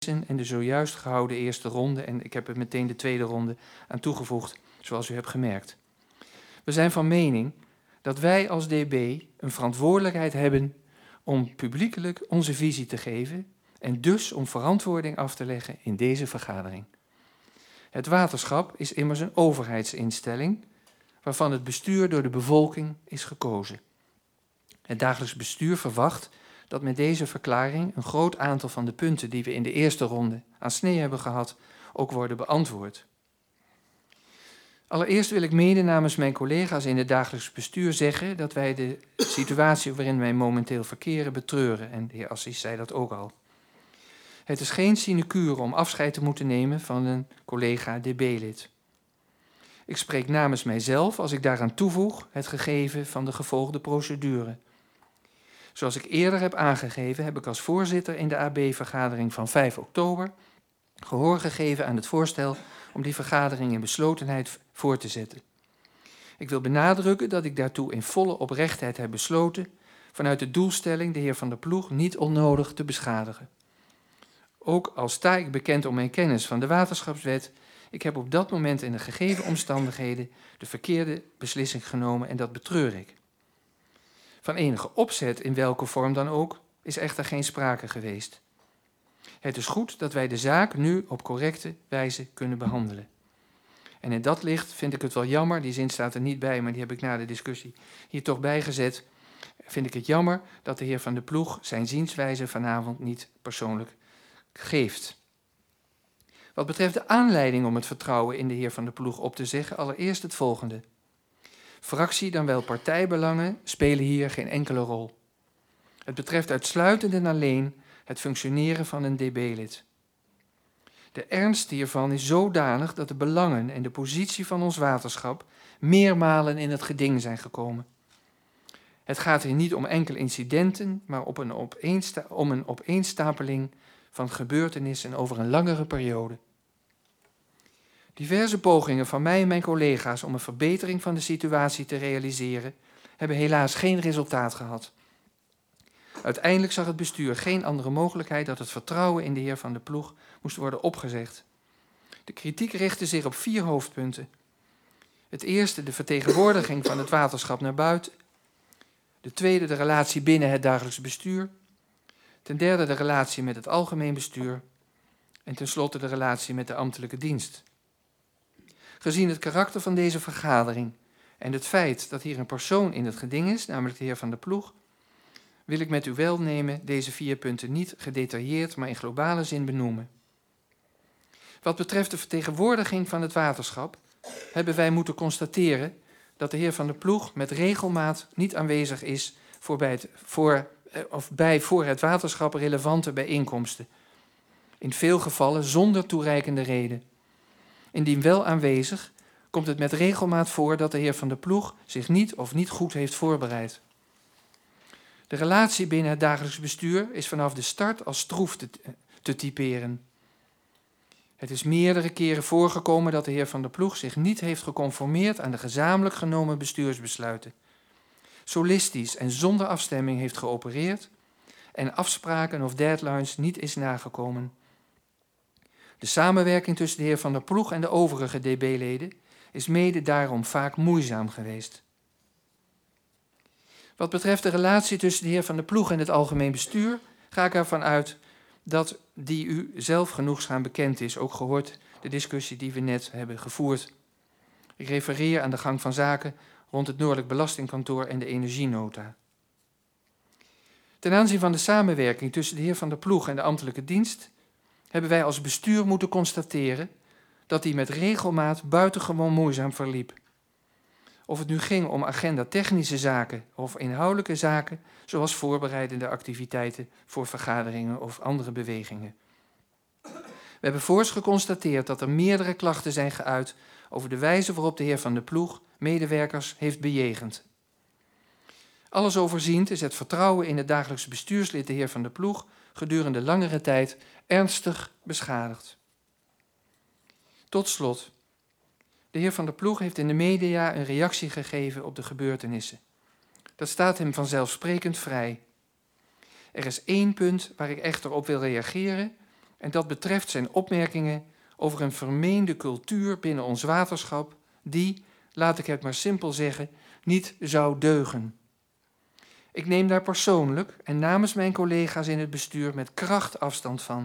en de zojuist gehouden eerste ronde. En ik heb er meteen de tweede ronde aan toegevoegd, zoals u hebt gemerkt. We zijn van mening dat wij als DB een verantwoordelijkheid hebben om publiekelijk onze visie te geven en dus om verantwoording af te leggen in deze vergadering. Het waterschap is immers een overheidsinstelling waarvan het bestuur door de bevolking is gekozen. Het dagelijks bestuur verwacht dat met deze verklaring een groot aantal van de punten die we in de eerste ronde aan snee hebben gehad, ook worden beantwoord. Allereerst wil ik mede namens mijn collega's in het dagelijks bestuur zeggen dat wij de situatie waarin wij momenteel verkeren betreuren. En de heer Assis zei dat ook al. Het is geen sinecure om afscheid te moeten nemen van een collega DB-lid. Ik spreek namens mijzelf als ik daaraan toevoeg het gegeven van de gevolgde procedure. Zoals ik eerder heb aangegeven, heb ik als voorzitter in de AB-vergadering van 5 oktober gehoor gegeven aan het voorstel om die vergadering in beslotenheid voor te zetten. Ik wil benadrukken dat ik daartoe in volle oprechtheid heb besloten vanuit de doelstelling de heer Van der Ploeg niet onnodig te beschadigen. Ook al sta ik bekend om mijn kennis van de waterschapswet, ik heb op dat moment in de gegeven omstandigheden de verkeerde beslissing genomen en dat betreur ik. Van enige opzet, in welke vorm dan ook, is echter geen sprake geweest. Het is goed dat wij de zaak nu op correcte wijze kunnen behandelen. En in dat licht vind ik het wel jammer, die zin staat er niet bij, maar die heb ik na de discussie hier toch bijgezet. Vind ik het jammer dat de heer Van der Ploeg zijn zienswijze vanavond niet persoonlijk geeft. Wat betreft de aanleiding om het vertrouwen in de heer Van der Ploeg op te zeggen, allereerst het volgende. Fractie, dan wel partijbelangen, spelen hier geen enkele rol. Het betreft uitsluitend en alleen het functioneren van een DB-lid. De ernst hiervan is zodanig dat de belangen en de positie van ons waterschap meermalen in het geding zijn gekomen. Het gaat hier niet om enkele incidenten, maar om een opeenstapeling van gebeurtenissen over een langere periode. Diverse pogingen van mij en mijn collega's om een verbetering van de situatie te realiseren, hebben helaas geen resultaat gehad. Uiteindelijk zag het bestuur geen andere mogelijkheid dat het vertrouwen in de heer Van der Ploeg moest worden opgezegd. De kritiek richtte zich op 4 hoofdpunten. Het eerste, de vertegenwoordiging van het waterschap naar buiten. De tweede, de relatie binnen het dagelijks bestuur. Ten derde, de relatie met het algemeen bestuur. En tenslotte de relatie met de ambtelijke dienst. Gezien het karakter van deze vergadering en het feit dat hier een persoon in het geding is, namelijk de heer Van der Ploeg, wil ik met uw welnemen deze 4 punten niet gedetailleerd, maar in globale zin benoemen. Wat betreft de vertegenwoordiging van het waterschap, hebben wij moeten constateren dat de heer Van der Ploeg met regelmaat niet aanwezig is bij voor het waterschap relevante bijeenkomsten. In veel gevallen zonder toereikende reden. Indien wel aanwezig, komt het met regelmaat voor dat de heer Van der Ploeg zich niet of niet goed heeft voorbereid. De relatie binnen het dagelijks bestuur is vanaf de start als stroef te typeren. Het is meerdere keren voorgekomen dat de heer Van der Ploeg zich niet heeft geconformeerd aan de gezamenlijk genomen bestuursbesluiten. Solistisch en zonder afstemming heeft geopereerd en afspraken of deadlines niet is nagekomen. De samenwerking tussen de heer Van der Ploeg en de overige DB-leden is mede daarom vaak moeizaam geweest. Wat betreft de relatie tussen de heer Van der Ploeg en het algemeen bestuur, ga ik ervan uit dat die u zelf genoegzaam bekend is, ook gehoord de discussie die we net hebben gevoerd. Ik refereer aan de gang van zaken rond het Noordelijk Belastingkantoor en de energienota. Ten aanzien van de samenwerking tussen de heer Van der Ploeg en de ambtelijke dienst hebben wij als bestuur moeten constateren dat die met regelmaat buitengewoon moeizaam verliep. Of het nu ging om agenda-technische zaken of inhoudelijke zaken, zoals voorbereidende activiteiten voor vergaderingen of andere bewegingen. We hebben voorts geconstateerd dat er meerdere klachten zijn geuit over de wijze waarop de heer Van der Ploeg medewerkers heeft bejegend. Alles overziend is het vertrouwen in het dagelijks bestuurslid de heer Van der Ploeg gedurende langere tijd ernstig beschadigd. Tot slot. De heer Van der Ploeg heeft in de media een reactie gegeven op de gebeurtenissen. Dat staat hem vanzelfsprekend vrij. Er is 1 punt waar ik echter op wil reageren En dat betreft zijn opmerkingen over een vermeende cultuur binnen ons waterschap die, laat ik het maar simpel zeggen, niet zou deugen. Ik neem daar persoonlijk en namens mijn collega's in het bestuur met kracht afstand van.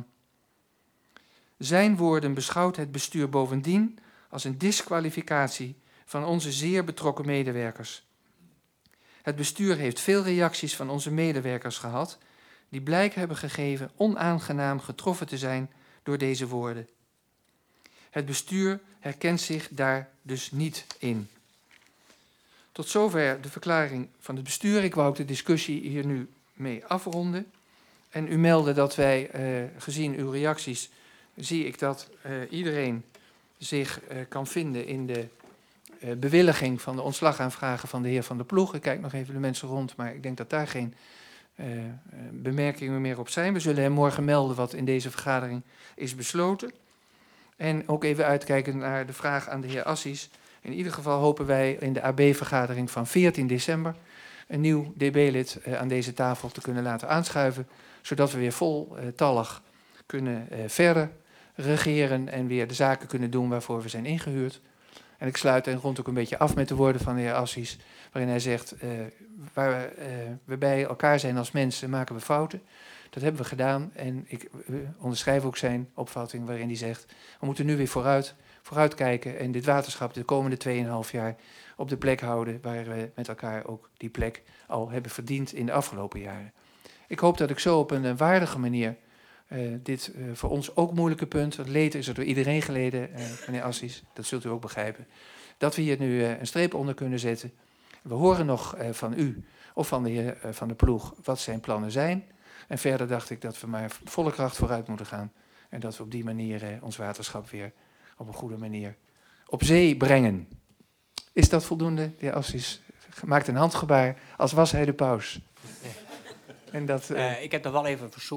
Zijn woorden beschouwt het bestuur bovendien als een diskwalificatie van onze zeer betrokken medewerkers. Het bestuur heeft veel reacties van onze medewerkers gehad die blijk hebben gegeven onaangenaam getroffen te zijn door deze woorden. Het bestuur herkent zich daar dus niet in. Tot zover de verklaring van het bestuur. Ik wou ook de discussie hier nu mee afronden. En u meldde dat wij, gezien uw reacties, zie ik dat iedereen zich kan vinden in de bewilliging van de ontslagaanvragen van de heer Van der Ploeg. Ik kijk nog even de mensen rond, maar ik denk dat daar geen bemerkingen meer op zijn. We zullen hem morgen melden wat in deze vergadering is besloten. En ook even uitkijken naar de vraag aan de heer Assis. In ieder geval hopen wij in de AB-vergadering van 14 december... een nieuw DB-lid aan deze tafel te kunnen laten aanschuiven, zodat we weer voltallig kunnen verder regeren en weer de zaken kunnen doen waarvoor we zijn ingehuurd. En ik sluit en rond ook een beetje af met de woorden van de heer Assis, waarin hij zegt, waar we bij elkaar zijn als mensen, maken we fouten. Dat hebben we gedaan en ik onderschrijf ook zijn opvatting waarin hij zegt, we moeten nu weer vooruitkijken en dit waterschap de komende 2,5 jaar op de plek houden waar we met elkaar ook die plek al hebben verdiend in de afgelopen jaren. Ik hoop dat ik zo op een waardige manier dit voor ons ook moeilijke punt, het leed is er door iedereen geleden, meneer Assis, dat zult u ook begrijpen, dat we hier nu een streep onder kunnen zetten. We horen nog van u of van de heer Van der Ploeg wat zijn plannen zijn. En verder dacht ik dat we maar volle kracht vooruit moeten gaan. En dat we op die manier ons waterschap weer op een goede manier op zee brengen. Is dat voldoende? De heer Assis maakt een handgebaar als was hij de paus. En dat, ik heb nog wel even een verzoek.